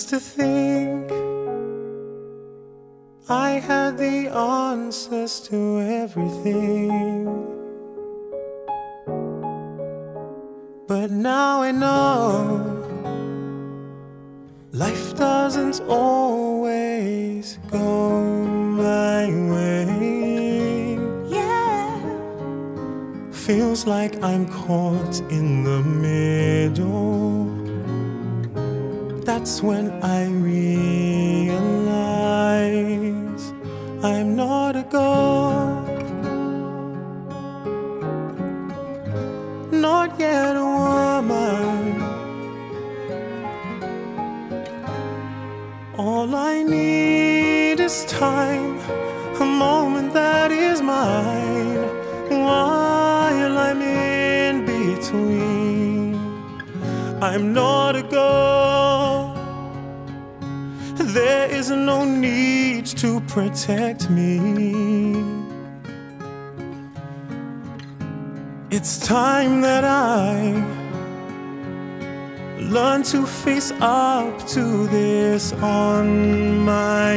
used to think I had the answers to everything, but now I know life doesn't always go my way. Yeah. Feels like I'm caught in the middle. That's when I realize I'm not a god, not yet a woman. All I need is time, a moment that is mine, while I'm in between. I'm not a god. There is no need to protect me. It's time that I learn to face up to this on my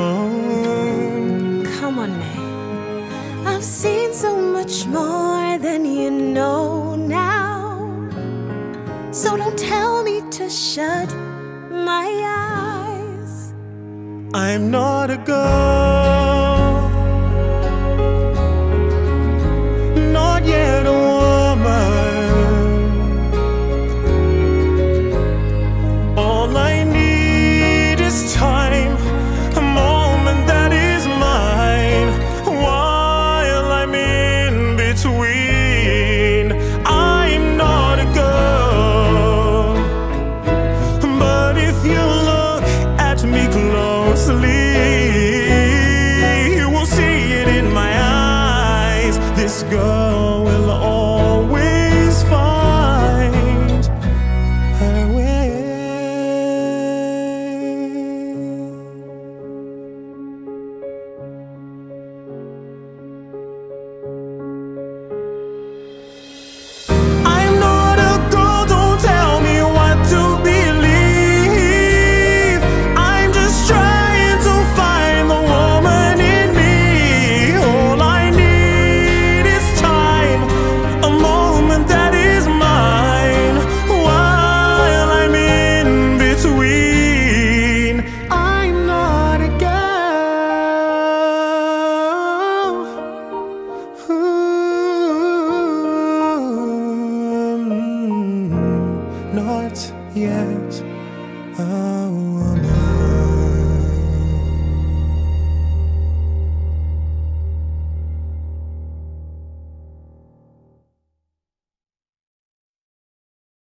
own. Come on, man. I've seen so much more than you know now. So don't tell me to shut my eyes. I'm not a girl, not yet a woman. All I need is time, a moment that is mine, while I'm in between. I'm not a girl, but if you look at me closely, you will see it in my eyes. This girl will always find her way. I'm not a girl, don't tell me what to believe. I'm just trying to find the woman in me. All I need is time, a moment that is mine, while I'm in between. I'm not a girl, not yet a woman.